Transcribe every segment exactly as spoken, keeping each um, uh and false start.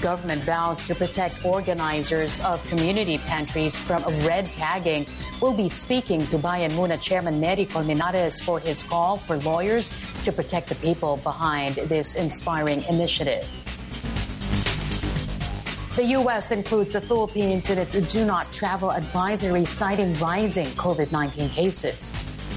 Government vows to protect organizers of community pantries from red tagging. We'll be speaking to Bayan Muna Chairman Nery Colmenares for his call for lawyers to protect the people behind this inspiring initiative. The U S includes the Philippines in its do not travel advisory, citing rising COVID nineteen cases.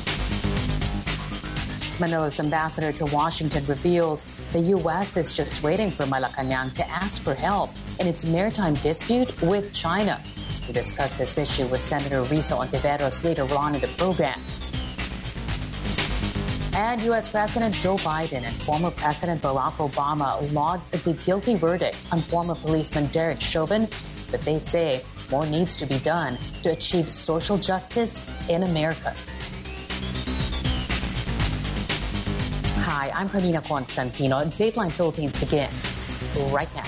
Manila's ambassador to Washington reveals the U S is just waiting for Malacanang to ask for help in its maritime dispute with China. We discuss this issue with Senator Risa Ontiveros later on in the program. And U S President Joe Biden and former President Barack Obama lauded the guilty verdict on former policeman Derek Chauvin, but they say more needs to be done to achieve social justice in America. Hi, I'm Carmina Constantino. Dateline Philippines begins right now.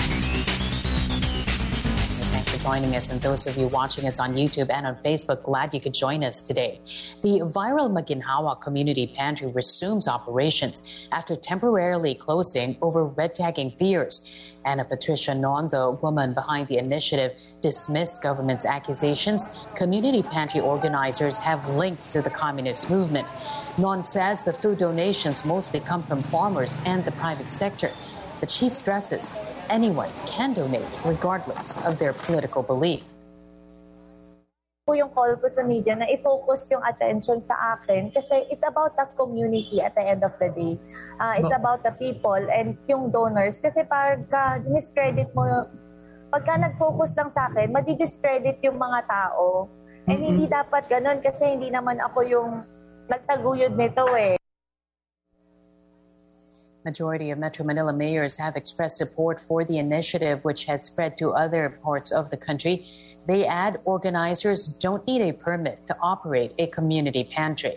Thanks for joining us, and those of you watching us on YouTube and on Facebook, glad you could join us today. The viral Maginhawa Community Pantry resumes operations after temporarily closing over red tagging fears. Anna Patricia Non, the woman behind the initiative, dismissed government's accusations community pantry organizers have links to the communist movement. Non says the food donations mostly come from farmers and the private sector, but she stresses anyone can donate regardless of their political belief. Yung call ko sa media na i-focus yung attention sa akin kasi it's about the community at the end of the day. Uh, it's no. about the people and yung donors kasi pagka discredit mo, pagka nag-focus lang sa akin, madi-discredit yung mga tao. And mm-hmm. hindi dapat ganun kasi hindi naman ako yung nagtaguyod nito eh. Majority of Metro Manila mayors have expressed support for the initiative, which has spread to other parts of the country. They add organizers don't need a permit to operate a community pantry.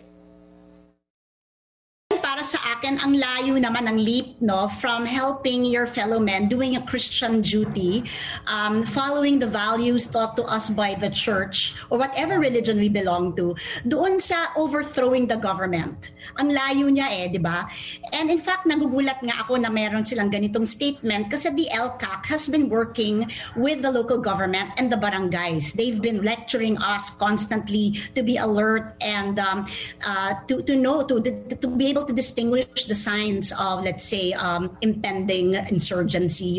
Para sa akin, ang layo naman ng leap no, from helping your fellow men, doing a Christian duty, um, following the values taught to us by the church or whatever religion we belong to, doon sa overthrowing the government. Ang layo niya eh, di ba? And in fact, nagugulat nga ako na meron silang ganitong statement kasi the L C A C has been working with the local government and the barangays. They've been lecturing us constantly to be alert and um, uh, to, to know, to, to be able to distinguish the signs of, let's say, um, impending insurgency.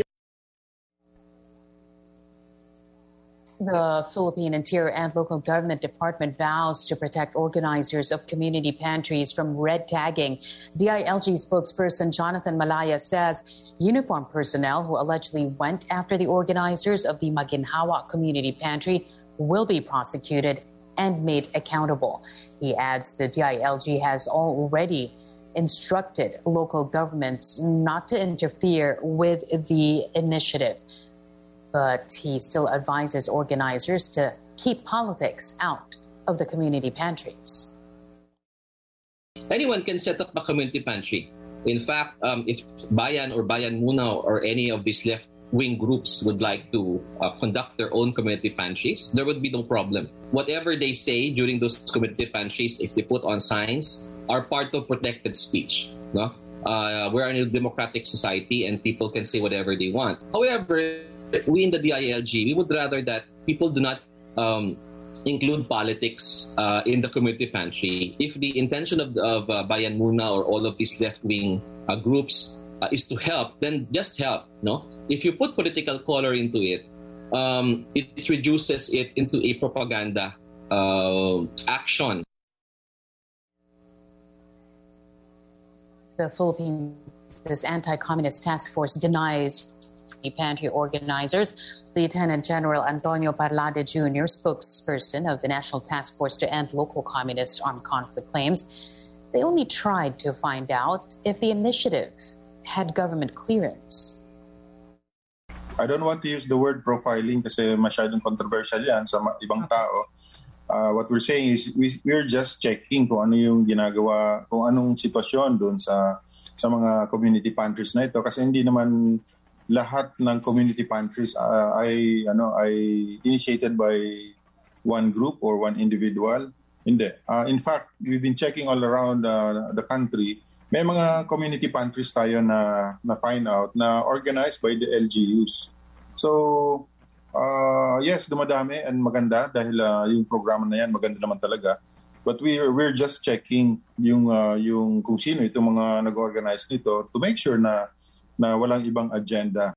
The Philippine Interior and Local Government Department vows to protect organizers of community pantries from red tagging. D I L G spokesperson Jonathan Malaya says uniformed personnel who allegedly went after the organizers of the Maginhawa Community Pantry will be prosecuted and made accountable. He adds the D I L G has already instructed local governments not to interfere with the initiative. But he still advises organizers to keep politics out of the community pantries. Anyone can set up a community pantry. In fact, um, if Bayan or Bayan Muna or any of these left-wing groups would like to uh, conduct their own community pantries, there would be no problem. Whatever they say during those community pantries, if they put on signs, are part of protected speech. No? Uh, we're in a democratic society and people can say whatever they want. However, we in the D I L G, we would rather that people do not um, include politics uh, in the community pantry. If the intention of, of uh, Bayan Muna or all of these left-wing uh, groups uh, is to help, then just help. No, if you put political color into it, um, it, it reduces it into a propaganda uh, action. The Philippines Anti-Communist Task Force denies pantry organizers. Lieutenant General Antonio Parlade Junior, spokesperson of the National Task Force to End Local Communist Armed Conflict, claims they only tried to find out if the initiative had government clearance. I don't want to use the word profiling kasi masyadong controversial yan sa ibang tao. Uh, what we're saying is we, we're just checking kung ano yung ginagawa, kung anong sitwasyon doon sa sa mga community pantries na ito kasi hindi naman lahat ng community pantries uh, ay ano ay initiated by one group or one individual. Hindi. Uh, in fact, we've been checking all around uh, the country. may mga community pantries tayo na na find out na organized by the L G Us. So, uh, yes, dumadami and maganda dahil uh, yung programa na yan maganda naman talaga. But we we're just checking yung uh, yung kung sino itong mga nag-organize nito to make sure na na walang ibang agenda.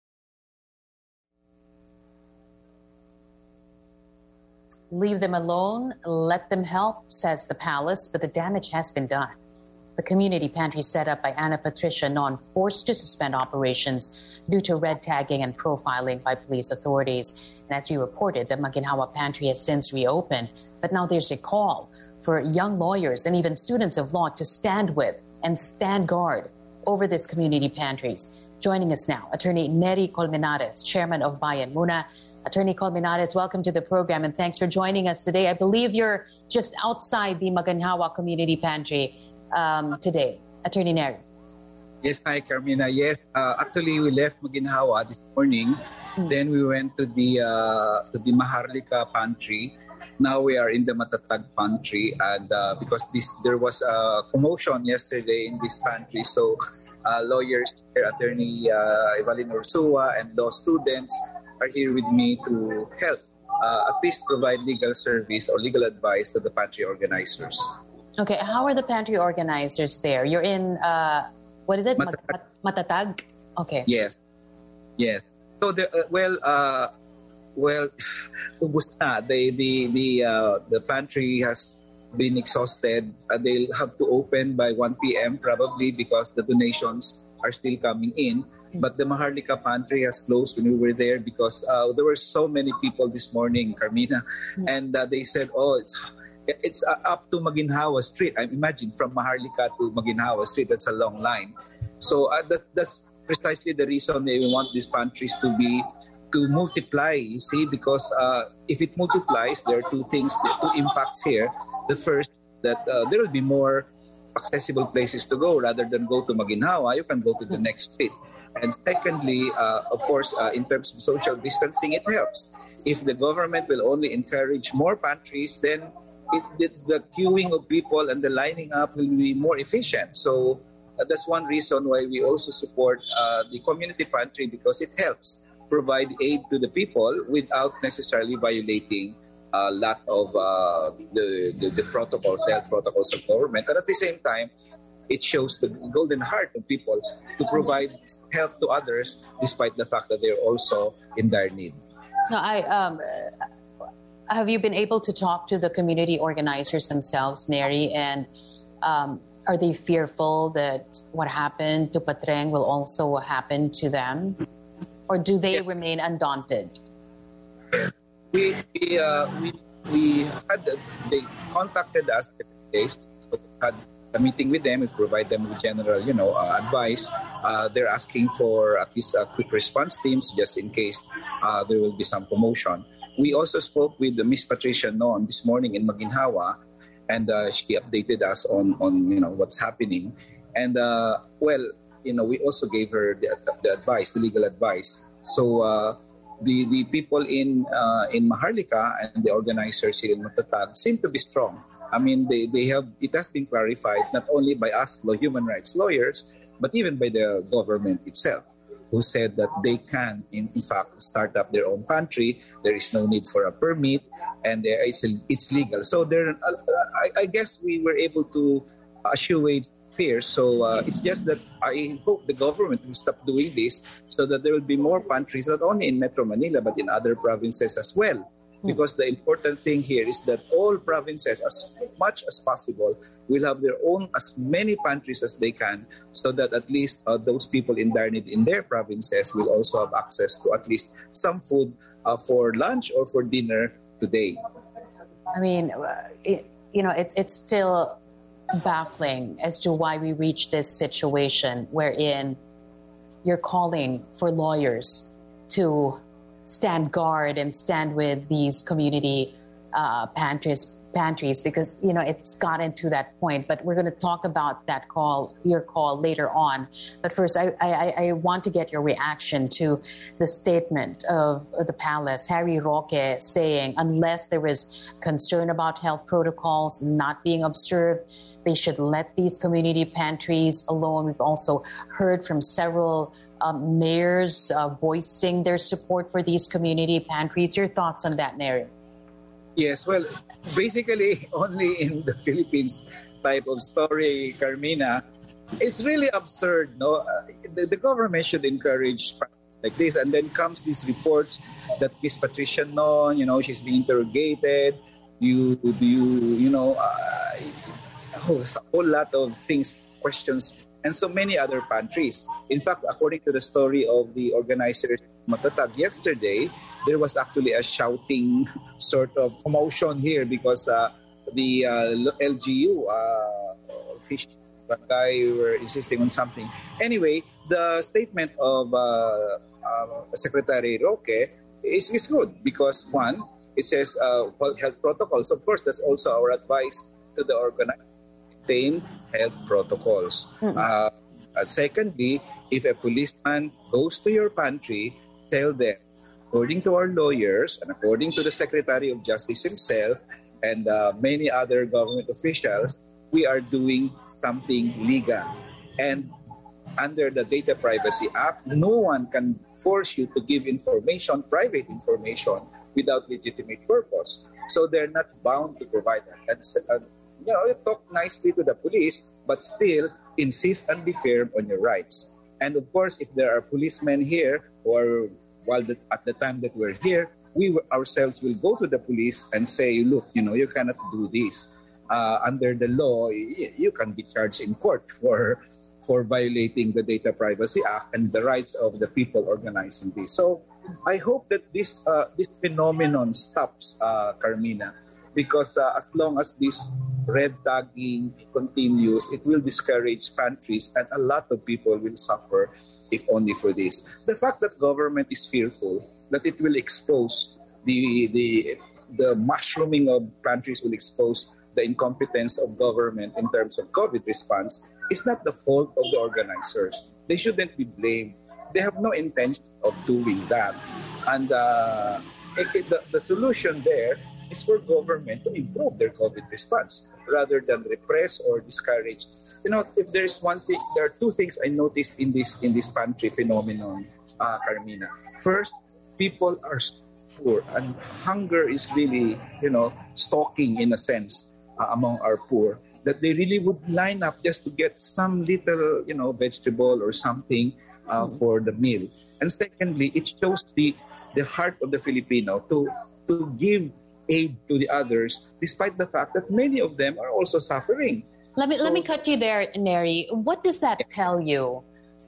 Leave them alone, let them help, says the palace, but the damage has been done. The community pantry set up by Ana Patricia Non forced to suspend operations due to red tagging and profiling by police authorities. And as we reported, the Maginhawa pantry has since reopened, but now there's a call for young lawyers and even students of law to stand with and stand guard over these community pantries. Joining us now, Attorney Neri Colmenares, Chairman of Bayan Muna. Attorney Colmenares, welcome to the program and thanks for joining us today. I believe you're just outside the Maginhawa Community Pantry um, today. Attorney Neri. Yes, hi, Carmina. Yes, uh, actually we left Maginhawa this morning. Mm-hmm. Then we went to the uh, to the Maharlika Pantry. Now we are in the Matatag Pantry, and uh, because this there was a commotion yesterday in this pantry, so uh, lawyers, Attorney uh, Evalin Ursua, and law students are here with me to help uh, at least provide legal service or legal advice to the pantry organizers. Okay, how are the pantry organizers there? You're in, uh, what is it? Matatag. Matatag? Okay. Yes, yes. So, the, uh, well, uh, well, ubus na. The, the, the, uh, the pantry has been exhausted. Uh, they'll have to open by one p.m. probably because the donations are still coming in. But the Maharlika Pantry has closed when we were there because uh, there were so many people this morning, Carmina. Mm-hmm. And uh, they said, oh, it's it's uh, up to Maginhawa Street. I imagine from Maharlika to Maginhawa Street, that's a long line. So uh, that, that's precisely the reason they want these pantries to be, to multiply, you see, because uh, if it multiplies, there are two things, there are two impacts here. The first, that uh, there will be more accessible places to go rather than go to Maginhawa, you can go to the next street. And secondly, uh, of course, uh, in terms of social distancing, it helps. If the government will only encourage more pantries, then it, the, the queuing of people and the lining up will be more efficient. So uh, that's one reason why we also support uh, the community pantry, because it helps provide aid to the people without necessarily violating a lot of uh, the, the, the protocols, the health protocols of government. And at the same time, it shows the golden heart of people to provide help to others despite the fact that they're also in dire need. No, I um, have you been able to talk to the community organizers themselves, Neri, and um, are they fearful that what happened to Patreng will also happen to them? Or do they yeah. remain undaunted? We we, uh, we we had they contacted us days, so we had a meeting with them. We provide them with general, you know, uh, advice. Uh, they're asking for at least uh, quick response teams just in case uh, there will be some commotion. We also spoke with Miss Patricia Non this morning in Maginhawa, and uh, she updated us on on you know what's happening. And uh, well, you know, we also gave her the, the advice, the legal advice. So. Uh, The, the people in uh, in Maharlika and the organizers here in Matatag seem to be strong. I mean, they, they have it has been clarified not only by us, law, human rights lawyers, but even by the government itself, who said that they can, in, in fact, start up their own pantry. There is no need for a permit, and it's, it's legal. So there, uh, I, I guess we were able to assuage fears. So uh, it's just that I hope the government will stop doing this so that there will be more pantries, not only in Metro Manila, but in other provinces as well. Mm. Because the important thing here is that all provinces, as much as possible, will have their own, as many pantries as they can, so that at least uh, those people in dire need in their provinces will also have access to at least some food uh, for lunch or for dinner today. I mean, it, you know, it's it's still baffling as to why we reach this situation wherein you're calling for lawyers to stand guard and stand with these community uh, pantries pantries, because you know it's gotten to that point. But we're going to talk about that call, your call, later on. But first, I, I, I want to get your reaction to the statement of the palace, Harry Roque, saying unless there is concern about health protocols not being observed, they should let these community pantries alone. We've also heard from several um, mayors uh, voicing their support for these community pantries. Your thoughts on that, Neri? Yes, well, basically only in the Philippines type of story, Carmina. It's really absurd, no? Uh, the, the government should encourage like this, and then comes these reports that Miss Patricia Non, you know, she's being interrogated. You, you, you know, uh, oh, a whole lot of things, questions, and so many other pantries. In fact, according to the story of the organizers Matatag yesterday, there was actually a shouting sort of commotion here because uh, the uh, L G U uh, fish barangay were insisting on something. Anyway, the statement of uh, uh, Secretary Roque is, is good because one, it says uh, health protocols. Of course, that's also our advice to the organizers: maintain health protocols. Mm-hmm. Uh, and secondly, if a policeman goes to your pantry, tell them, according to our lawyers and according to the Secretary of Justice himself and uh, many other government officials, we are doing something legal. And under the Data Privacy Act, no one can force you to give information, private information, without legitimate purpose. So they're not bound to provide that. And, uh, you know, you talk nicely to the police, but still insist and be firm on your rights. And of course, if there are policemen here who are, while the, at the time that we're here, we ourselves will go to the police and say, look, you know, you cannot do this. Uh, under the law, you, you can be charged in court for for violating the Data Privacy Act and the rights of the people organizing this. So I hope that this uh, this phenomenon stops, uh, Carmina, because uh, as long as this red tagging continues, it will discourage pantries and a lot of people will suffer if only for this. The fact that government is fearful that it will expose the the the mushrooming of pantries will expose the incompetence of government in terms of COVID response is not the fault of the organizers. They shouldn't be blamed. They have no intention of doing that. And uh, it, it, the, the solution there is for government to improve their COVID response rather than repress or discourage. You know, if there's one thing, there are two things I noticed in this in this pantry phenomenon, uh, Carmina. First, people are poor and hunger is really, you know, stalking in a sense uh, among our poor, that they really would line up just to get some little, you know, vegetable or something uh, mm-hmm. for the meal. And secondly, it shows the the heart of the Filipino to to give aid to the others, despite the fact that many of them are also suffering. Let me so, let me cut you there, Neri. What does that tell you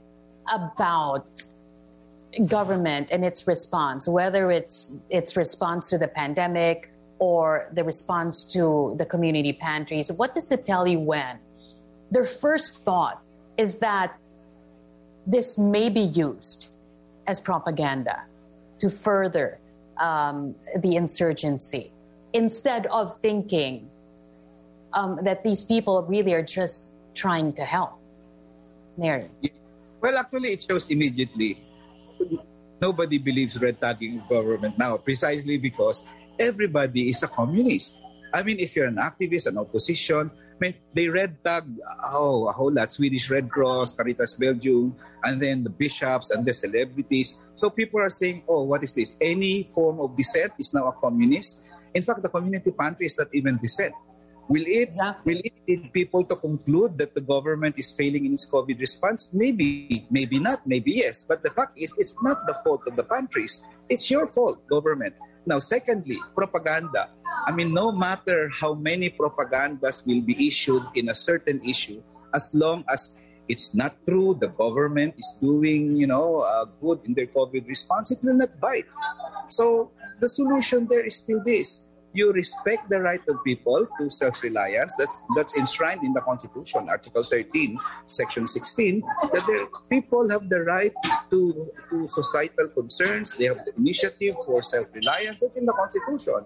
about government and its response, whether it's its response to the pandemic or the response to the community pantries? What does it tell you when their first thought is that this may be used as propaganda to further um, the insurgency, instead of thinking um, that these people really are just trying to help? Neri. Well, actually, it shows immediately. Nobody believes red tagging of government now, precisely because everybody is a communist. I mean, if you're an activist, an opposition, I mean, they red tag, oh, a whole lot, Swedish Red Cross, Caritas Belgium, and then the bishops and the celebrities. So people are saying, oh, what is this? Any form of dissent is now a communist. In fact, the community pantry is not even dissent. Will it, exactly. will it lead people to conclude that the government is failing in its COVID response? Maybe, maybe not, maybe yes. But the fact is, it's not the fault of the pantries. It's your fault, government. Now, secondly, propaganda. I mean, no matter how many propagandas will be issued in a certain issue, as long as it's not true, the government is doing, you know, uh, good in their COVID response, it will not bite. So the solution there is still this. You respect the right of people to self-reliance. That's that's enshrined in the Constitution, Article thirteen, Section sixteen, that the people have the right to, to societal concerns. They have the initiative for self-reliance. That's in the Constitution.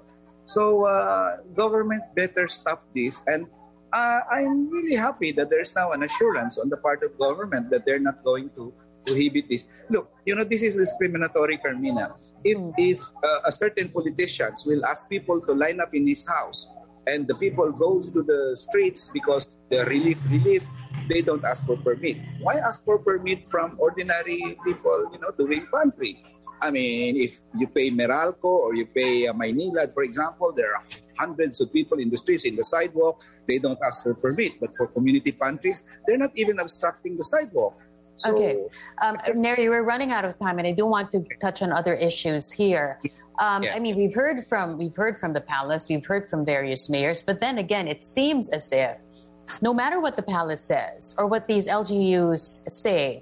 So uh, government better stop this. And uh, I'm really happy that there's now an assurance on the part of government that they're not going to prohibit this. Look, you know, this is discriminatory, Carmina. If, mm. if uh, a certain politicians will ask people to line up in his house and the people go to the streets because the relief, relief, they don't ask for permit. Why ask for permit from ordinary people, you know, doing pantry? I mean, if you pay Meralco or you pay uh, Maynilad, for example, there are hundreds of people in the streets, in the sidewalk. They don't ask for permit. But for community pantries, they're not even obstructing the sidewalk. So, okay. Um, Neri, we're running out of time, and I do want to touch on other issues here. Um, yes. I mean, we've heard from we've heard from the palace, we've heard from various mayors, but then again, it seems as if no matter what the palace says or what these L G Us say,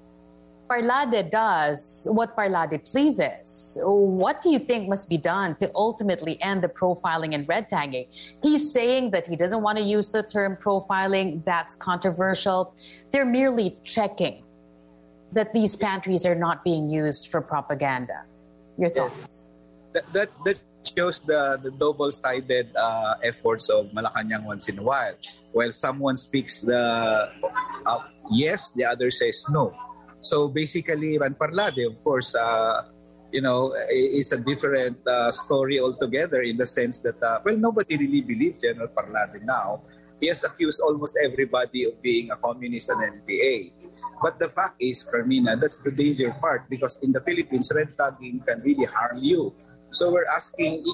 Parlade does what Parlade pleases. What do you think must be done to ultimately end the profiling and red tagging? He's saying that he doesn't want to use the term profiling. That's controversial. They're merely checking that these pantries are not being used for propaganda. Your thoughts? Yes. That, that, that shows the, the double-sided uh, efforts of Malacanang once in a while. While someone speaks the uh, yes, the other says no. So basically, Van Parlade, of course, uh, you know, is a different uh, story altogether in the sense that, uh, well, nobody really believes General Parlade now. He has accused almost everybody of being a communist and N P A. But the fact is, Carmina, that's the danger part because in the Philippines, red tagging can really harm you. So we're asking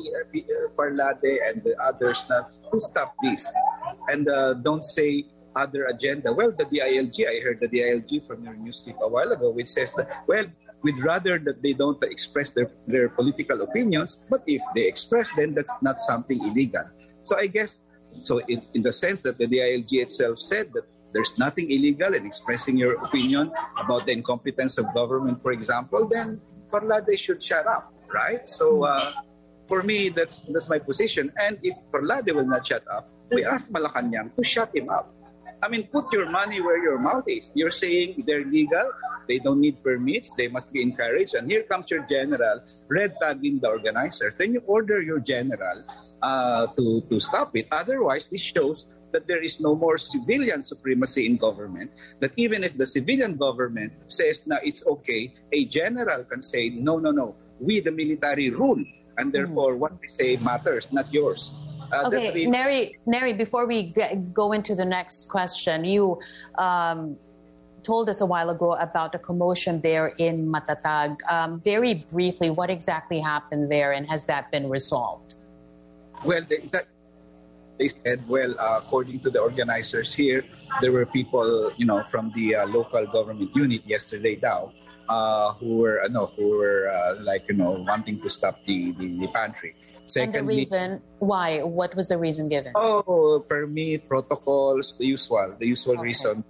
Parlade and the others not to stop this and uh, don't say other agenda. Well, the D I L G, I heard the D I L G from your news clip a while ago, which says that, well, we'd rather that they don't express their, their political opinions, but if they express, then that's not something illegal. So I guess, so in, in the sense that the D I L G itself said that there's nothing illegal in expressing your opinion about the incompetence of government, for example, then Parlade should shut up, right? So uh, for me, that's that's my position. And if Parlade will not shut up, we ask Malacanang to shut him up. I mean, put your money where your mouth is. You're saying they're legal, they don't need permits, they must be encouraged, and here comes your general red tagging the organizers. Then you order your general uh, to, to stop it. Otherwise, this shows that there is no more civilian supremacy in government, that even if the civilian government says na it's okay, a general can say, no, no, no, we the military rule, and therefore mm. what we say matters, not yours. Uh, okay, really... Neri, Neri, before we get, go into the next question, you um, told us a while ago about a commotion there in Matatag. Um, very briefly, what exactly happened there, and has that been resolved? Well, they, that, they said, well, uh, according to the organizers here, there were people, you know, from the uh, local government unit yesterday now, uh, who were, uh, no, who were uh, like, you know, wanting to stop the, the, the pantry. Secondly, and the reason why? What was the reason given? Oh, permit, protocols, the usual, the usual okay. reason.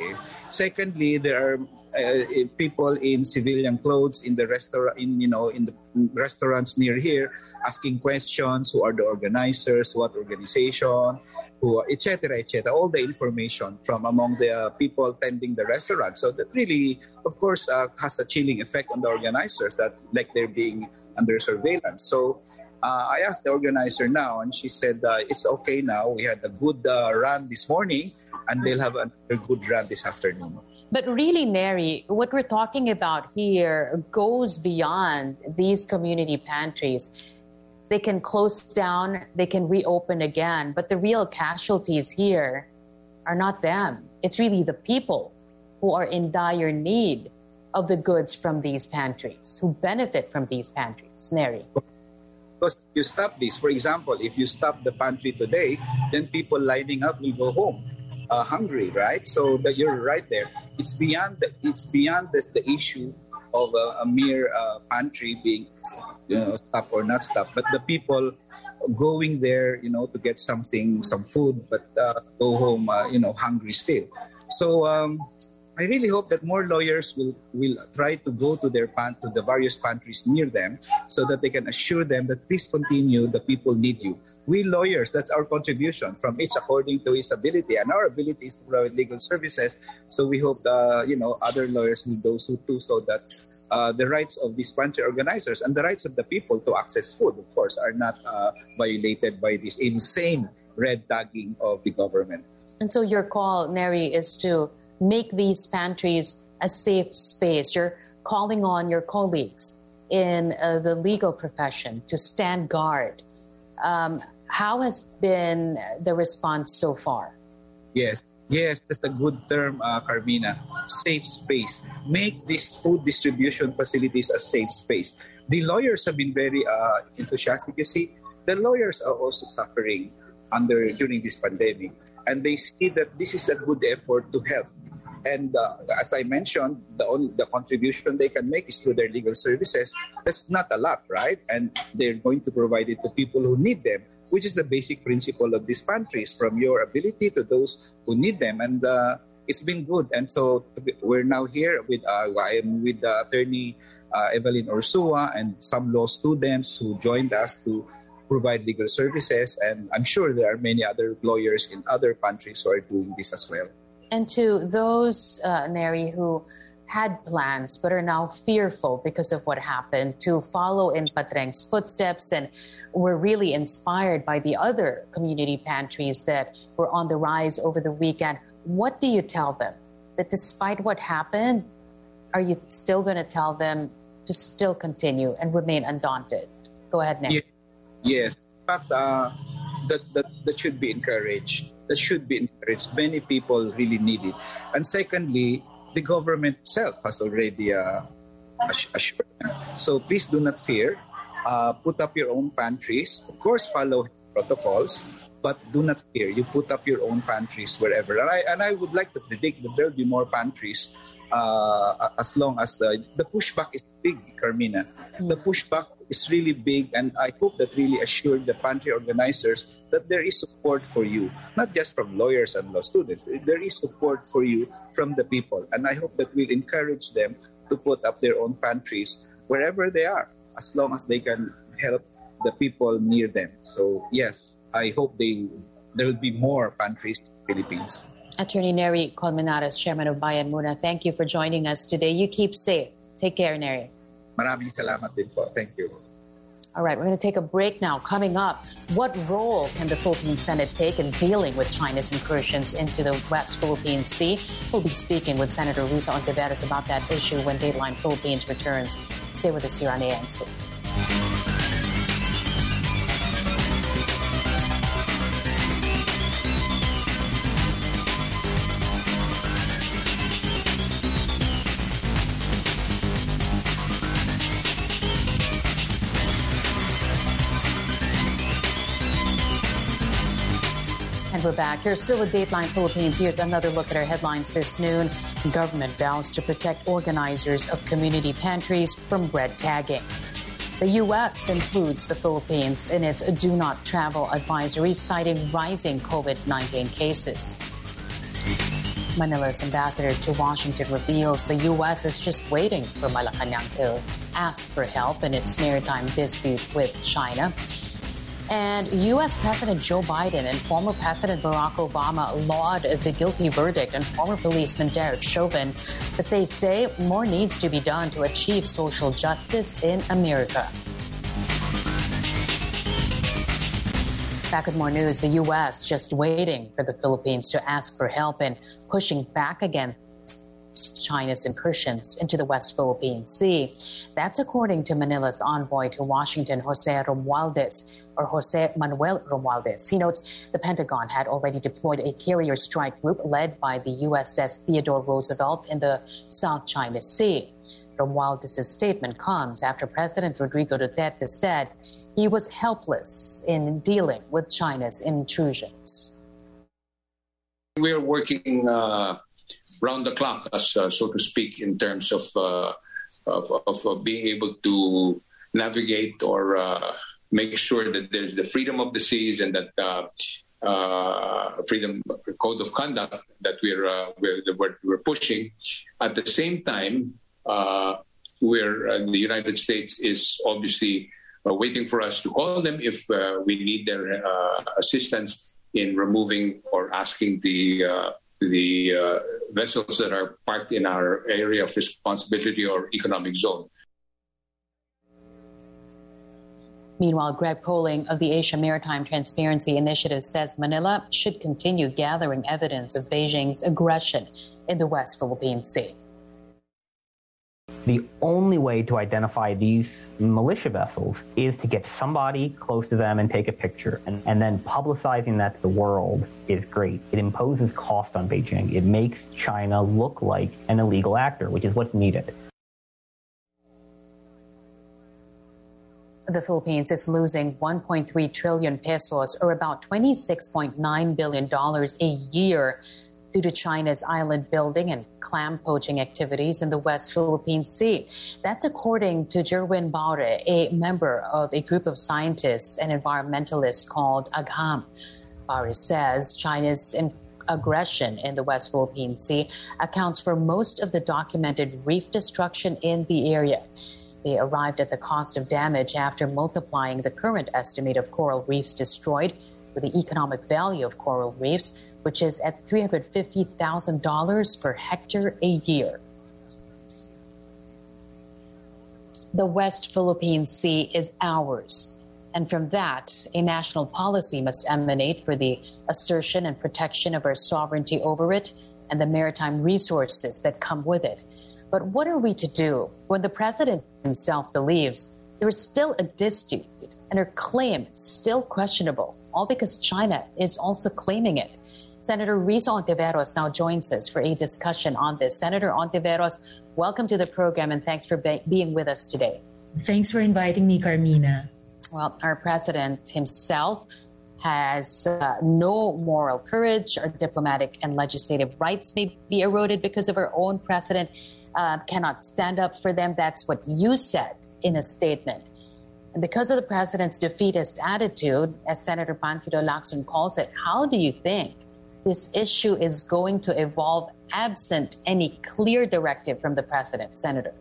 Secondly, there are uh, people in civilian clothes in the restaurant, in you know, in the restaurants near here, asking questions: who are the organizers, what organization, who, et cetera, et cetera. All the information from among the uh, people tending the restaurant. So that really, of course, uh, has a chilling effect on the organizers. That like they're being under surveillance. So. Uh, I asked the organizer now, and she said uh, it's okay now. We had a good uh, run this morning, and they'll have another good run this afternoon. But really, Neri, what we're talking about here goes beyond these community pantries. They can close down, they can reopen again, but the real casualties here are not them. It's really the people who are in dire need of the goods from these pantries, who benefit from these pantries. Neri. Because if you stop this, for example, if you stop the pantry today, then people lining up will go home uh, hungry, right? So that you're right there. It's beyond the, it's beyond the, the issue of a, a mere uh, pantry being you know, stopped or not stopped, but the people going there, you know, to get something, some food, but uh, go home, uh, you know, hungry still. So um, I really hope that more lawyers will, will try to go to their pan, to the various pantries near them so that they can assure them that please continue, the people need you. We lawyers, that's our contribution from each according to his ability, and our ability is to provide legal services. So we hope, uh, you know, other lawyers will do so too, so that uh, the rights of these pantry organizers and the rights of the people to access food, of course, are not uh, violated by this insane red tagging of the government. And so your call, Neri, is to make these pantries a safe space. You're calling on your colleagues in uh, the legal profession to stand guard. Um, how has been the response so far? Yes, yes, that's a good term, uh, Carmina. Safe space. Make these food distribution facilities a safe space. The lawyers have been very uh, enthusiastic. You see, the lawyers are also suffering under during this pandemic, and they see that this is a good effort to help. And uh, as I mentioned, the only, the contribution they can make is through their legal services. That's not a lot, right? And they're going to provide it to people who need them, which is the basic principle of these pantries, from your ability to those who need them. And uh, it's been good. And so we're now here with uh, I am with uh, attorney uh, Evelyn Ursua and some law students who joined us to provide legal services. And I'm sure there are many other lawyers in other countries who are doing this as well. And to those, uh, Neri, who had plans but are now fearful because of what happened, to follow in Patreng's footsteps and were really inspired by the other community pantries that were on the rise over the weekend, what do you tell them? That despite what happened, are you still going to tell them to still continue and remain undaunted? Go ahead, Neri. Yes. In fact, uh, that, that, that should be encouraged. That should be encouraged. Many people really need it. And secondly, the government itself has already uh, assured them. So please do not fear. Uh, put up your own pantries. Of course, follow protocols, but do not fear. You put up your own pantries wherever. And I, and I would like to predict that there will be more pantries uh, as long as the, the pushback is big, Carmina. The pushback is really big, and I hope that really assured the pantry organizers that there is support for you, not just from lawyers and law students. There is support for you from the people. And I hope that we'll encourage them to put up their own pantries wherever they are, as long as they can help the people near them. So yes, I hope they there will be more pantries in the Philippines. Attorney Neri Colmenares, Chairman of Bayan Muna, thank you for joining us today. You keep safe. Take care, Neri. Maraming salamat din po. Thank you. All right, we're going to take a break now. Coming up, what role can the Philippine Senate take in dealing with China's incursions into the West Philippine Sea? We'll be speaking with Senator Risa Ontiveros about that issue when Dateline Philippines returns. Stay with us here on A N C. And we're back. You're still with Dateline Philippines. Here's another look at our headlines this noon. Government vows to protect organizers of community pantries from red tagging. The U S includes the Philippines in its do not travel advisory, citing rising COVID nineteen cases. Manila's ambassador to Washington reveals the U S is just waiting for Malacanang to ask for help in its maritime dispute with China. And U S President Joe Biden and former President Barack Obama laud the guilty verdict on former policeman Derek Chauvin, but they say more needs to be done to achieve social justice in America. Back with more news, the U S just waiting for the Philippines to ask for help in pushing back against China's incursions into the West Philippine Sea. That's according to Manila's envoy to Washington, Jose Romualdez, or Jose Manuel Romualdez. He notes the Pentagon had already deployed a carrier strike group led by the U S S Theodore Roosevelt in the South China Sea. Romualdez's statement comes after President Rodrigo Duterte said he was helpless in dealing with China's intrusions. We are working uh, round the clock, as, uh, so to speak, in terms of uh, of, of, of being able to navigate or uh, make sure that there's the freedom of the seas and that uh, uh, freedom code of conduct that we're uh, we're, we're we're pushing. At the same time, uh, we're uh, the United States is obviously uh, waiting for us to call them if uh, we need their uh, assistance in removing or asking the uh, the uh, vessels that are parked in our area of responsibility or economic zone. Meanwhile, Greg Poling of the Asia Maritime Transparency Initiative says Manila should continue gathering evidence of Beijing's aggression in the West Philippine Sea. The only way to identify these militia vessels is to get somebody close to them and take a picture. And, and then publicizing that to the world is great. It imposes cost on Beijing. It makes China look like an illegal actor, which is what's needed. The Philippines is losing one point three trillion pesos, or about twenty-six point nine billion dollars a year, due to China's island building and clam poaching activities in the West Philippine Sea. That's according to Jerwin Baure, a member of a group of scientists and environmentalists called AGHAM. Baure says China's in- aggression in the West Philippine Sea accounts for most of the documented reef destruction in the area. They arrived at the cost of damage after multiplying the current estimate of coral reefs destroyed with the economic value of coral reefs, which is at three hundred fifty thousand dollars per hectare a year. The West Philippine Sea is ours, and from that, a national policy must emanate for the assertion and protection of our sovereignty over it and the maritime resources that come with it. But what are we to do when the president himself believes there is still a dispute and her claim is still questionable, all because China is also claiming it? Senator Risa Ontiveros now joins us for a discussion on this. Senator Ontiveros, welcome to the program and thanks for be- being with us today. Thanks for inviting me, Carmina. Well, our president himself has uh, no moral courage. Our diplomatic and legislative rights may be eroded because of our own precedent. Uh, cannot stand up for them. That's what you said in a statement. And because of the president's defeatist attitude, as Senator Panfilo Lacson calls it, how do you think this issue is going to evolve absent any clear directive from the president, Senator?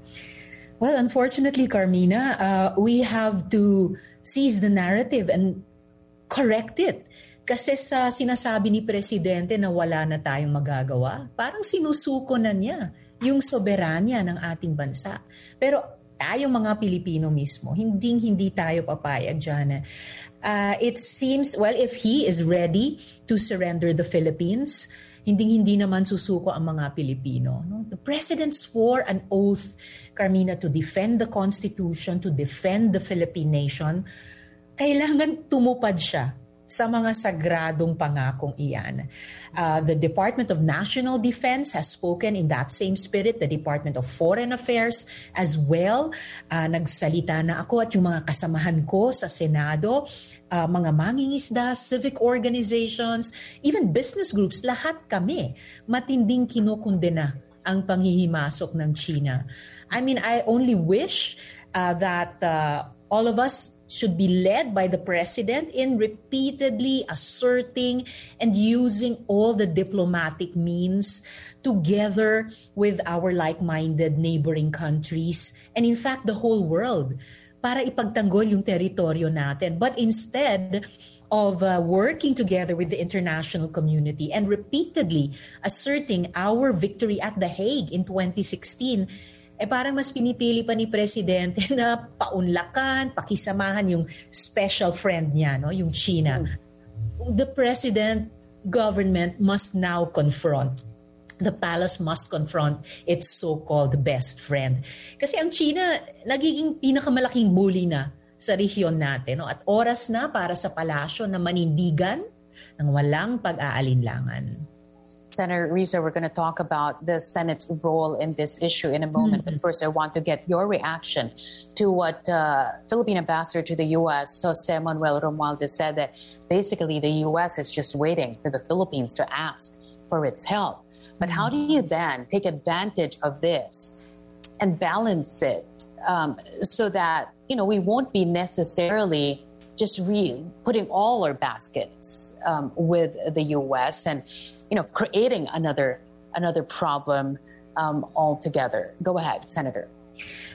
Well, unfortunately, Carmina, uh, we have to seize the narrative and correct it. Kasi sa sinasabi ni Presidente na wala na tayong magagawa, parang sinusuko na niya yung soberanya ng ating bansa. Pero tayong mga Pilipino mismo, hinding-hindi tayo papayag dyan. Uh, it seems, well, if he is ready to surrender the Philippines, hinding-hindi naman susuko ang mga Pilipino. No? The President swore an oath, Carmina, to defend the Constitution, to defend the Philippine nation. Kailangan tumupad siya sa mga sagradong pangakong iyan. Uh, the Department of National Defense has spoken in that same spirit. The Department of Foreign Affairs as well. Uh, nagsalita na ako at yung mga kasamahan ko sa Senado, uh, mga mangingisda, civic organizations, even business groups, lahat kami matinding kinokondena ang panghihimasok ng China. I mean, I only wish uh, that uh, all of us should be led by the president in repeatedly asserting and using all the diplomatic means together with our like-minded neighboring countries and in fact the whole world para ipagtanggol yung teritoryo natin. But instead of uh, working together with the international community and repeatedly asserting our victory at The Hague in twenty sixteen, eh parang mas pinipili pa ni Presidente na paunlakan, pakisamahan yung special friend niya, no, yung China. Mm. The President government must now confront, the palace must confront its so-called best friend. Kasi ang China, nagiging pinakamalaking bully na sa rehiyon natin. No? At oras na para sa palasyo na manindigan ng walang pag-aalinlangan. Senator Risa, we're going to talk about the Senate's role in this issue in a moment. Mm-hmm. But first, I want to get your reaction to what uh, Philippine Ambassador to the U S, Jose Manuel Romualdez, said, that basically the U S is just waiting for the Philippines to ask for its help. But mm-hmm. how do you then take advantage of this and balance it um, so that, you know, we won't be necessarily just re- putting all our baskets um, with the U S and, you know, creating another another problem um, altogether? Go ahead, Senator.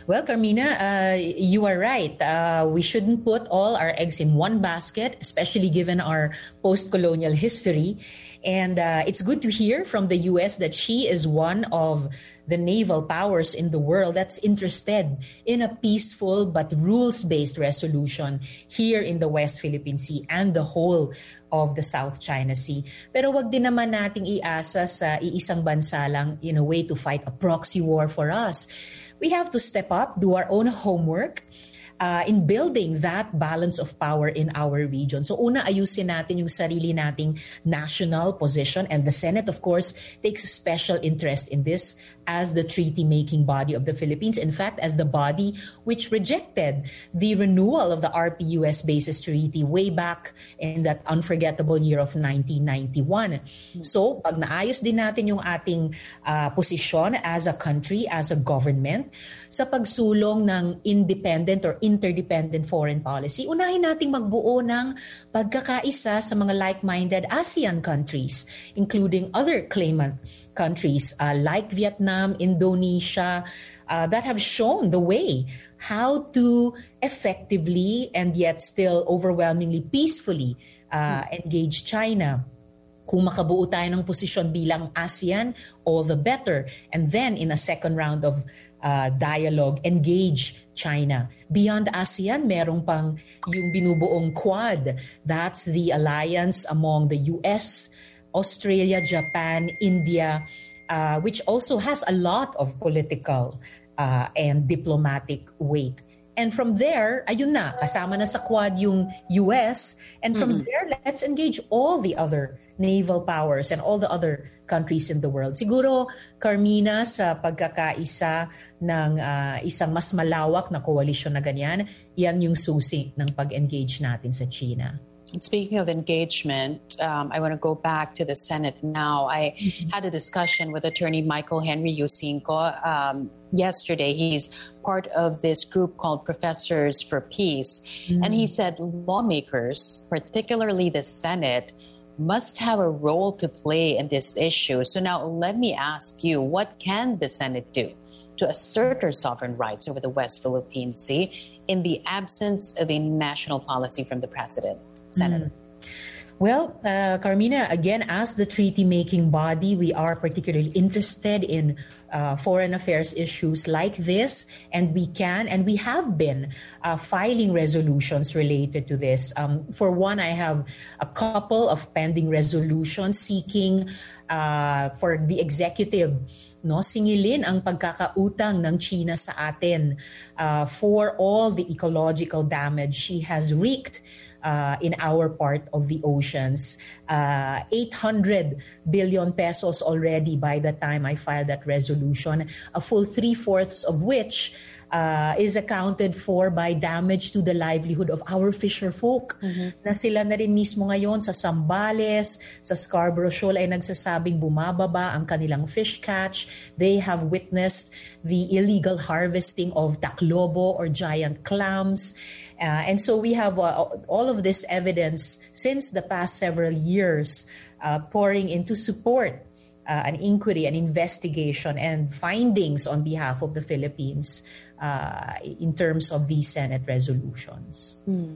Well, Carmina, uh, you are right. Uh, we shouldn't put all our eggs in one basket, especially given our post-colonial history. And uh, it's good to hear from the U S that she is one of the naval powers in the world that's interested in a peaceful but rules-based resolution here in the West Philippine Sea and the whole of the South China Sea. Pero wag din naman nating iasa sa iisang bansa lang in a way to fight a proxy war for us. We have to step up, do our own homework, Uh, in building that balance of power in our region. So una, ayusin natin yung sarili nating national position, and the Senate, of course, takes a special interest in this as the treaty-making body of the Philippines. In fact, as the body which rejected the renewal of the R P U S Bases Treaty way back in that unforgettable year of nineteen ninety-one. So, pag naayos din natin yung ating uh, posisyon as a country, as a government, sa pagsulong ng independent or interdependent foreign policy, unahin nating magbuo ng pagkakaisa sa mga like-minded ASEAN countries, including other claimant countries uh, like Vietnam, Indonesia, uh, that have shown the way how to effectively and yet still overwhelmingly peacefully uh, engage China. Kung makabuo tayo ng posisyon bilang ASEAN, all the better. And then in a second round of uh, dialogue, engage China. Beyond ASEAN, merong pang yung binubuong Quad. That's the alliance among the U S, Australia, Japan, India, uh, which also has a lot of political uh, and diplomatic weight. And from there, ayun na, kasama na sa Quad yung U S. And from mm-hmm. there, let's engage all the other naval powers and all the other countries in the world. Siguro, Carmina, sa pagkakaisa ng uh, isang mas malawak na koalisyon na ganyan, yan yung susi ng pag-engage natin sa China. And speaking of engagement, um, I want to go back to the Senate now. I mm-hmm. had a discussion with Attorney Michael Henry Yusinko um, yesterday. He's part of this group called Professors for Peace. Mm-hmm. And he said lawmakers, particularly the Senate, must have a role to play in this issue. So now let me ask you, what can the Senate do to assert our sovereign rights over the West Philippine Sea in the absence of a national policy from the President? Senator. Mm. Well, uh, Carmina, again, as the treaty-making body, we are particularly interested in uh, foreign affairs issues like this, and we can and we have been uh, filing resolutions related to this. Um, for one, I have a couple of pending resolutions seeking uh, for the executive no singilin ang pagkakautang ng China sa atin uh, for all the ecological damage she has wreaked Uh, in our part of the oceans. Uh, eight hundred billion pesos already by the time I filed that resolution, a full three-fourths of which uh, is accounted for by damage to the livelihood of our fisher folk. Mm-hmm. Na sila na rin mismo ngayon sa Zambales, sa Scarborough Shoal ay nagsasabing bumababa ang kanilang fish catch. They have witnessed the illegal harvesting of taclobo or giant clams. Uh, and so we have uh, all of this evidence since the past several years uh, pouring into support uh, an inquiry, an investigation, and findings on behalf of the Philippines uh, in terms of these Senate resolutions. Hmm.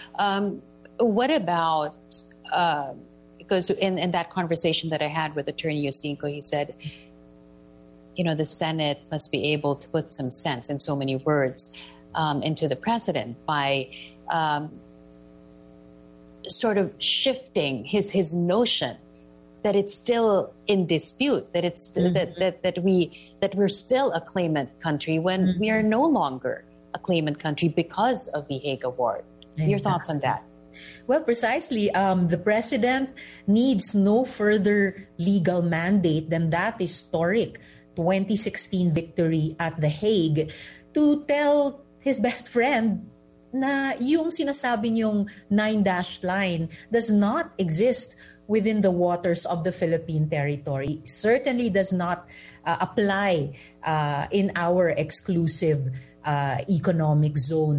Um, what about, uh, because in, in that conversation that I had with Attorney Yusinko, he said, you know, the Senate must be able to put some sense in so many words Um, into the president by um, sort of shifting his his notion that it's still in dispute, that it's mm-hmm. that, that that we that we're still a claimant country when mm-hmm. we are no longer a claimant country because of the Hague Award. Exactly. Your thoughts on that? Well, precisely. Um, the president needs no further legal mandate than that historic twenty sixteen victory at The Hague to tell his best friend na yung sinasabi niyong nine-dashed line does not exist within the waters of the Philippine territory. Certainly does not uh, apply uh, in our exclusive uh, economic zone.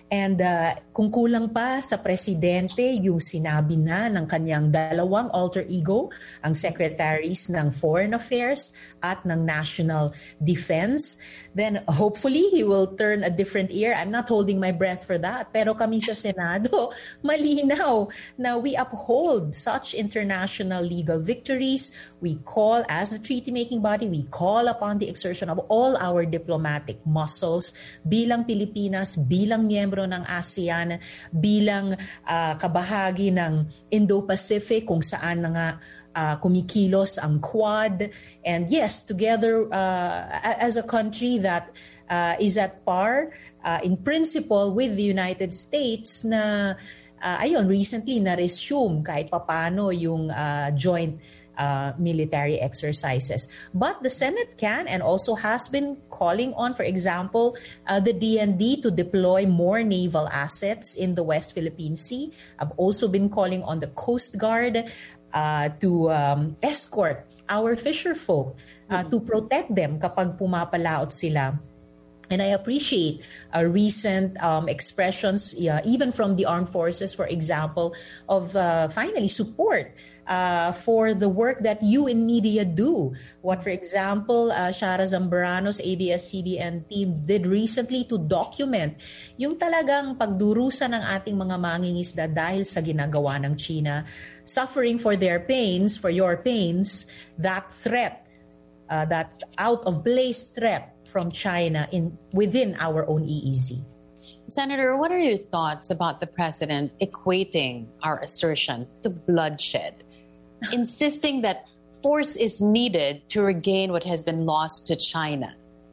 And uh, kung kulang pa sa presidente yung sinabi na ng kanyang dalawang alter ego, ang secretaries ng Foreign Affairs at ng National Defense, then hopefully he will turn a different ear. I'm not holding my breath for that. Pero kami sa Senado, malinaw na we uphold such international legal victories. We call, as a treaty-making body, we call upon the exertion of all our diplomatic muscles bilang Pilipinas, bilang miyembro ng ASEAN, bilang uh, kabahagi ng Indo-Pacific kung saan na nga uh, kumikilos ang Quad. And yes, together uh, as a country that uh, is at par uh, in principle with the United States na uh, ayun, recently na-resume kahit papano yung uh, joint Uh, military exercises. But the Senate can and also has been calling on, for example, uh, the D N D to deploy more naval assets in the West Philippine Sea. I've also been calling on the Coast Guard uh, to um, escort our fisher folk, uh, to protect them kapag pumapalaot sila. And I appreciate uh, recent um, expressions, uh, even from the armed forces, for example, of uh, finally support Uh, for the work that you in media do. What, for example, uh, Shara Zambrano's A B S C B N team did recently to document yung talagang pagdurusa ng ating mga mangingisda dahil sa ginagawa ng China, suffering for their pains, for your pains, that threat, uh, that out-of-place threat from China in within our own E E Z. Senator, what are your thoughts about the president equating our assertion to bloodshed, insisting that force is needed to regain what has been lost to China?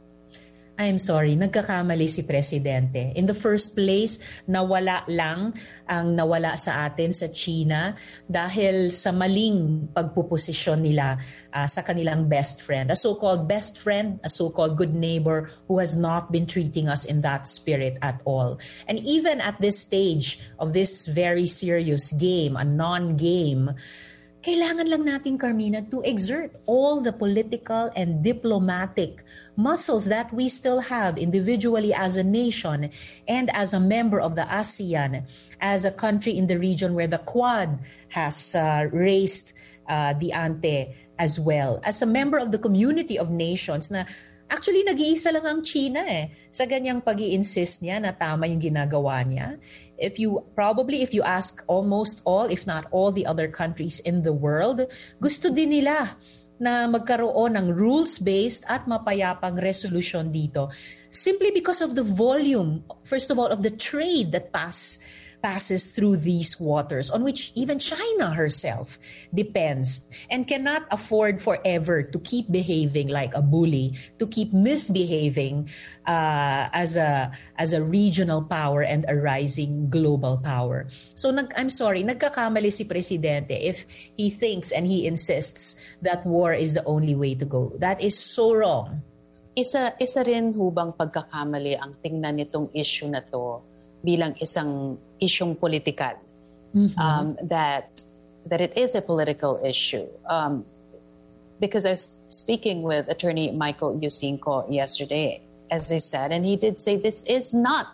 I'm sorry, nagkakamali si Presidente. In the first place, nawala lang ang nawala sa atin sa China dahil sa maling pagpuposisyon nila uh, sa kanilang best friend. A so-called best friend, a so-called good neighbor who has not been treating us in that spirit at all. And even at this stage of this very serious game, a non-game, kailangan lang natin, Carmina, to exert all the political and diplomatic muscles that we still have individually as a nation and as a member of the ASEAN, as a country in the region where the Quad has uh, raised uh, the ante as well. As a member of the community of nations na actually nag-iisa lang ang China eh, sa ganyang pag-i-insist niya na tama yung ginagawa niya. If you probably if you ask almost all, if not all the other countries in the world, gusto din nila na magkaroon ng rules-based at mapayapang resolution dito. Simply because of the volume, first of all, of the trade that pass, passes through these waters, on which even China herself depends and cannot afford forever to keep behaving like a bully, to keep misbehaving uh, as a as a regional power and a rising global power. So nag, I'm sorry, nagkakamali si Presidente if he thinks and he insists that war is the only way to go. That is so wrong. Isa, isa rin hubang pagkakamali ang tingnan nitong issue na to bilang isang isyong politikal, mm-hmm. um, that that it is a political issue. Um, because I was speaking with Attorney Michael Yusinko yesterday, as I said, and he did say this is not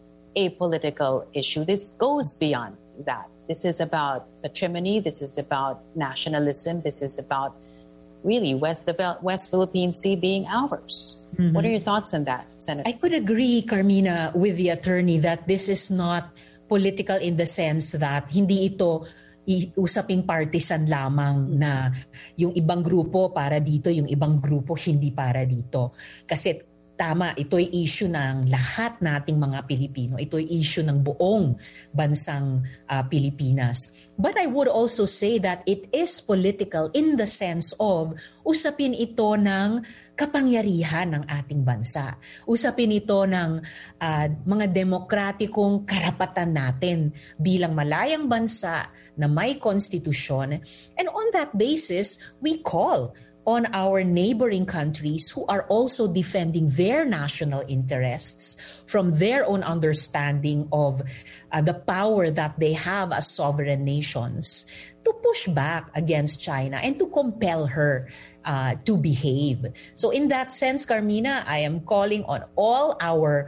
a political issue. This goes beyond that. This is about patrimony. This is about nationalism. This is about really West, the West Philippine Sea being ours. Mm-hmm. What are your thoughts on that, Senator? I could agree, Carmina, with the attorney that this is not political in the sense that hindi ito usaping partisan lamang na yung ibang grupo para dito, yung ibang grupo hindi para dito. Kasi tama, ito'y issue ng lahat nating mga Pilipino. Ito'y issue ng buong bansang uh, Pilipinas. But I would also say that it is political in the sense of usapin ito ng kapangyarihan ng ating bansa. Usapin ito ng uh, mga demokratikong karapatan natin bilang malayang bansa na may konstitusyon. And on that basis, we call on our neighboring countries who are also defending their national interests from their own understanding of uh, the power that they have as sovereign nations to push back against China and to compel her uh, to behave. So in that sense, Carmina, I am calling on all our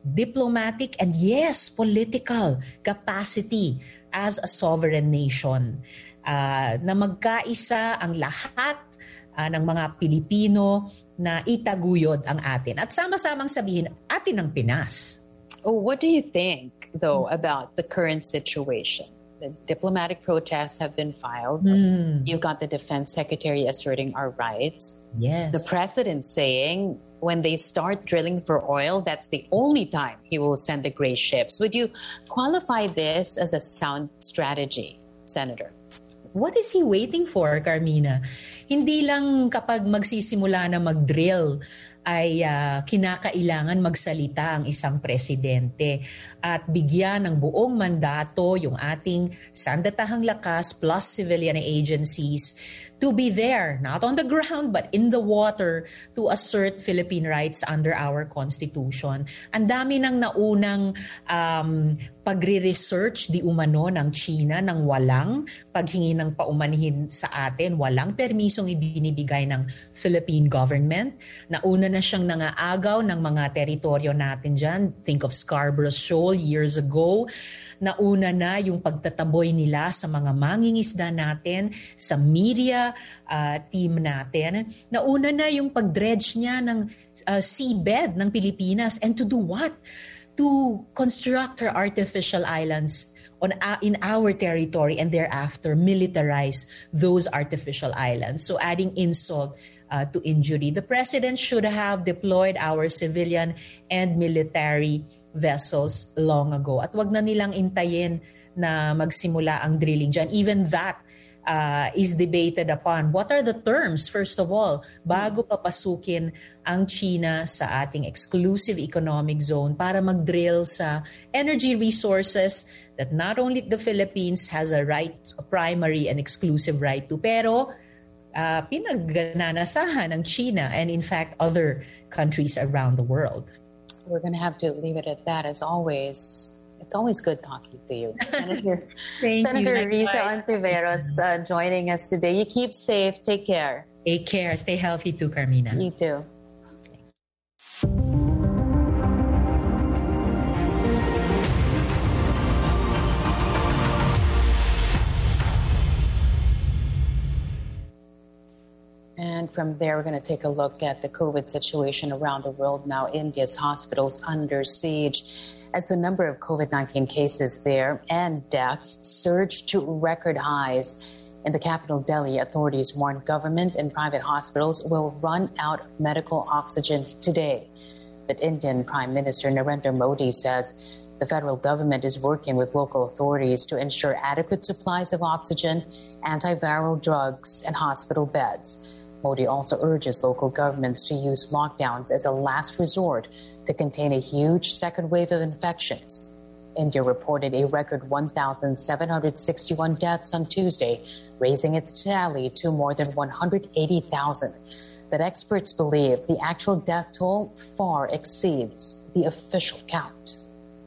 diplomatic, and yes, political capacity as a sovereign nation. Uh, na magkaisa ang lahat uh, ng mga Pilipino na itaguyod ang atin. At sama-samang sabihin, atin ang Pinas. Oh, what do you think, though, about the current situation? The diplomatic protests have been filed. Mm. You've got the defense secretary asserting our rights. Yes. The president saying when they start drilling for oil, that's the only time he will send the gray ships. Would you qualify this as a sound strategy, Senator? What is he waiting for, Carmina? Hindi lang kapag magsisimula na mag-drill ay uh, kinakailangan magsalita ang isang presidente at bigyan ng buong mandato yung ating sandatahang lakas plus civilian agencies to be there, not on the ground but in the water to assert Philippine rights under our Constitution. Ang dami ng naunang um, pagre-research di umano ng China ng walang paghingi ng paumanhin sa atin, walang permisong ibinibigay ng Philippine government. Nauna na siyang nangaagaw ng mga teritoryo natin dyan. Think of Scarborough Shoal years ago. Nauna na yung pagtataboy nila sa mga mangingisda natin, sa media uh, team natin. Nauna na yung pag-dredge niya ng uh, seabed ng Pilipinas. And to do what? To construct her artificial islands on uh, in our territory and thereafter militarize those artificial islands. So adding insult uh, to injury. The president should have deployed our civilian and military vessels long ago. At wag na nilang intayin na magsimula ang drilling dyan. Even that uh, is debated upon. What are the terms, first of all, bago papasukin ang China sa ating exclusive economic zone para mag-drill sa energy resources that not only the Philippines has a right, a primary and exclusive right to, pero uh, pinagnanasahan ng China and in fact other countries around the world. We're going to have to leave it at that. As always, it's always good talking to you. Senator, Senator you. Risa Ontiveros uh, joining us today. You keep safe. Take care. Take care. Stay healthy too, Carmina. You too. And from there, we're going to take a look at the COVID situation around the world now. India's hospitals under siege as the number of COVID nineteen cases there and deaths surged to record highs. In the capital, Delhi, authorities warn government and private hospitals will run out of medical oxygen today. But Indian Prime Minister Narendra Modi says the federal government is working with local authorities to ensure adequate supplies of oxygen, antiviral drugs, and hospital beds. Modi also urges local governments to use lockdowns as a last resort to contain a huge second wave of infections. India reported a record one thousand seven hundred sixty-one deaths on Tuesday, raising its tally to more than one hundred eighty thousand. But experts believe the actual death toll far exceeds the official count.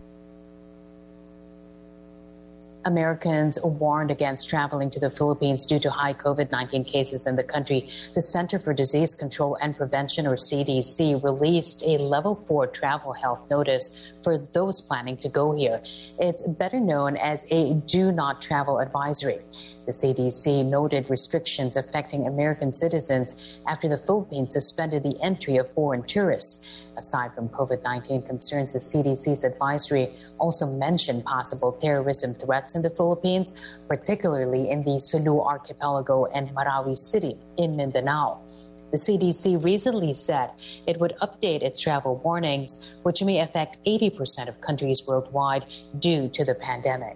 Americans warned against traveling to the Philippines due to high COVID nineteen cases in the country. The Center for Disease Control and Prevention, or C D C, released a level four travel health notice for those planning to go here. It's better known as a do not travel advisory. The C D C noted restrictions affecting American citizens after the Philippines suspended the entry of foreign tourists. Aside from COVID nineteen concerns, the C D C's advisory also mentioned possible terrorism threats in the Philippines, particularly in the Sulu Archipelago and Marawi City in Mindanao. The C D C recently said it would update its travel warnings, which may affect eighty percent of countries worldwide due to the pandemic.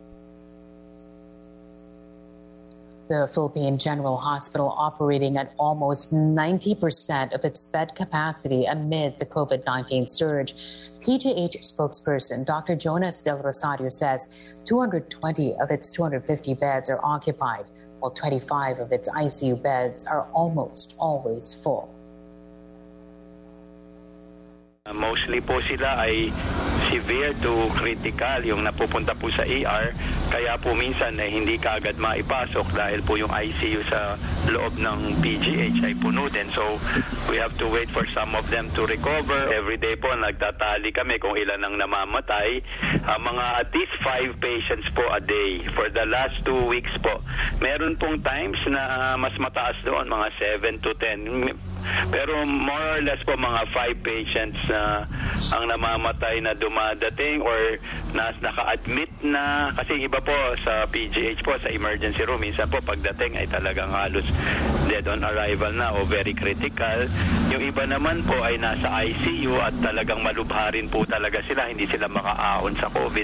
The Philippine General Hospital operating at almost ninety percent of its bed capacity amid the COVID nineteen surge. P G H spokesperson Doctor Jonas Del Rosario says two hundred twenty of its two hundred fifty beds are occupied, while twenty-five of its I C U beds are almost always full. Mostly po sila ay severe to critical, yung napupunta po sa E R, kaya po minsan ay hindi kaagad maipasok dahil po yung I C U sa loob ng P G H ay puno din. So we have to wait for some of them to recover. Every day po nagtatali kami kung ilan ang namamatay. Uh, mga at least five patients po a day for the last two weeks po. Meron pong times na mas mataas doon, mga seven to ten. Pero more or less po mga five patients na uh, ang namamatay na dumadating or na naka-admit na, kasi iba po sa P G H po, sa emergency room, minsan po pagdating ay talagang halos dead on arrival na o very critical. Yung iba naman po ay nasa I C U at talagang malubharin po talaga sila, hindi sila makaaon sa COVID.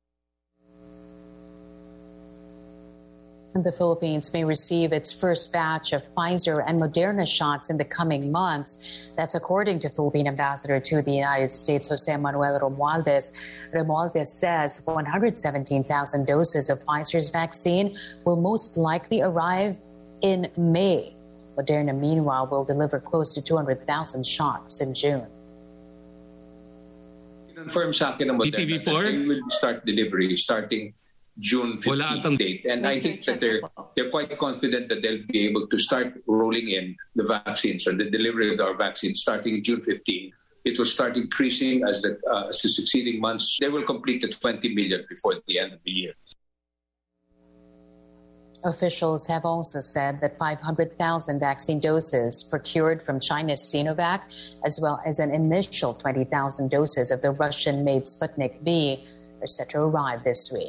The Philippines may receive its first batch of Pfizer and Moderna shots in the coming months. That's according to Philippine Ambassador to the United States, Jose Manuel Romualdez. Romualdez says one hundred seventeen thousand doses of Pfizer's vaccine will most likely arrive in May. Moderna, meanwhile, will deliver close to two hundred thousand shots in June. Confirm sa akin ng Moderna P T V four? that they will start delivery starting June fifteenth date, and I think that they're they're quite confident that they'll be able to start rolling in the vaccines or the delivery of our vaccines starting June fifteenth. It will start increasing as the uh, as the succeeding months. They will complete the twenty million before the end of the year. Officials have also said that five hundred thousand vaccine doses procured from China's Sinovac, as well as an initial twenty thousand doses of the Russian-made Sputnik V, are set to arrive this week.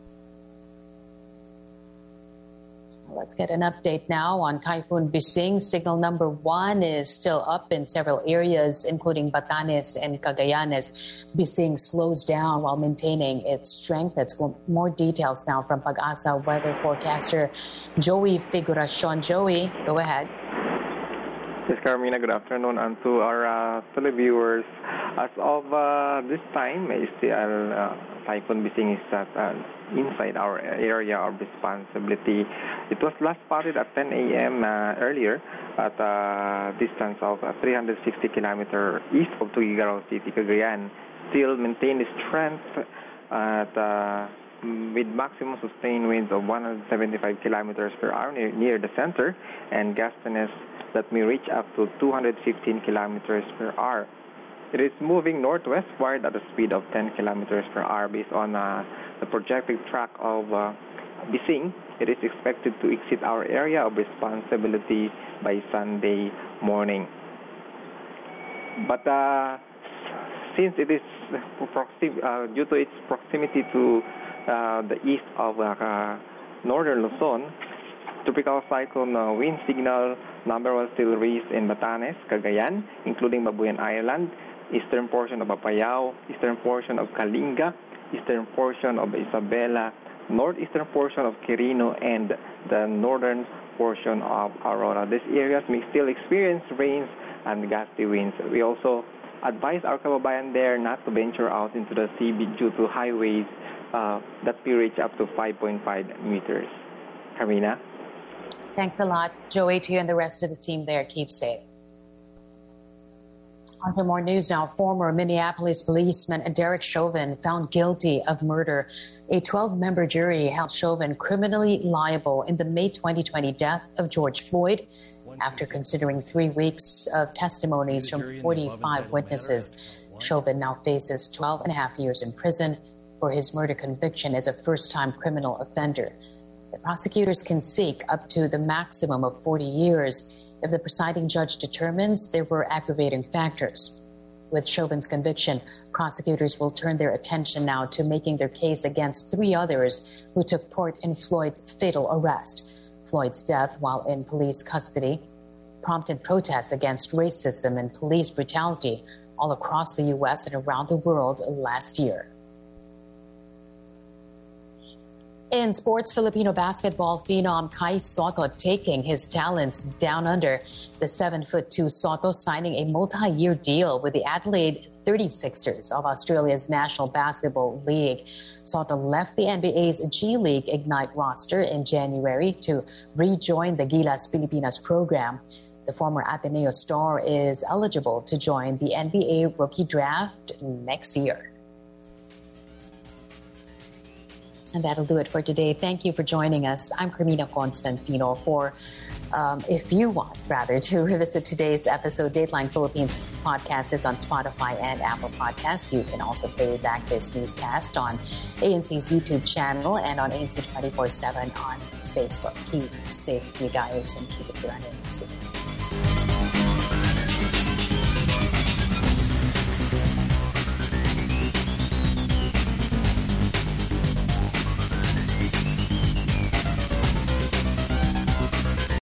Let's get an update now on Typhoon Bising. Signal number one is still up in several areas, including Batanes and Cagayan, as Bising slows down while maintaining its strength. Let's go more details now from Pag-asa weather forecaster Joey Figuracion. Joey, go ahead. Yes, Carmina, good afternoon. And to our uh, televiewers, as of uh, this time, still uh, Typhoon Bising is at, uh, inside our area of responsibility. It was last spotted at ten a.m. Uh, earlier at a distance of uh, three hundred sixty kilometers east of Tuguegarao City, Cagayan. Still maintain its strength at uh, with maximum sustained winds of one hundred seventy-five kilometers per hour near, near the center, and gustiness that may reach up to two hundred fifteen kilometers per hour. It is moving northwestward at a speed of ten kilometers per hour based on uh, the projected track of uh, Bising. It is expected to exit our area of responsibility by Sunday morning. But uh, since it is proxim- uh, due to its proximity to uh, the east of uh, northern Luzon, tropical cyclone uh, wind signal number one still reads in Batanes, Cagayan, including Babuyan Island, eastern portion of Apayao, eastern portion of Kalinga, eastern portion of Isabela, northeastern portion of Quirino, and the northern portion of Aurora. These areas may still experience rains and gusty winds. We also advise our kababayan there not to venture out into the sea due to high waves uh, that may reach up to five point five meters. Carmina? Thanks a lot, Joey, to you and the rest of the team there. Keep safe. On to more news now. Former Minneapolis policeman Derek Chauvin found guilty of murder. A twelve-member jury held Chauvin criminally liable in the May twenty twenty death of George Floyd after considering three weeks of testimonies from forty-five witnesses. Chauvin now faces twelve and a half years in prison for his murder conviction as a first-time criminal offender. The prosecutors can seek up to the maximum of forty years if the presiding judge determines there were aggravating factors. With Chauvin's conviction, prosecutors will turn their attention now to making their case against three others who took part in Floyd's fatal arrest. Floyd's death while in police custody prompted protests against racism and police brutality all across the U S and around the world last year. In sports, Filipino basketball phenom Kai Sotto taking his talents down under. The seven foot two Sotto signing a multi-year deal with the Adelaide thirty-sixers of Australia's National Basketball League. Sotto left the N B A's G League Ignite roster in January to rejoin the Gilas Pilipinas program. The former Ateneo star is eligible to join the N B A rookie draft next year. And that'll do it for today. Thank you for joining us. I'm Carmina Constantino. For um, if you want, rather, to revisit today's episode, Dateline Philippines podcast is on Spotify and Apple Podcasts. You can also play back this newscast on A N C's YouTube channel and on A N C twenty-four seven on Facebook. Keep safe, you guys, and keep it here on A N C.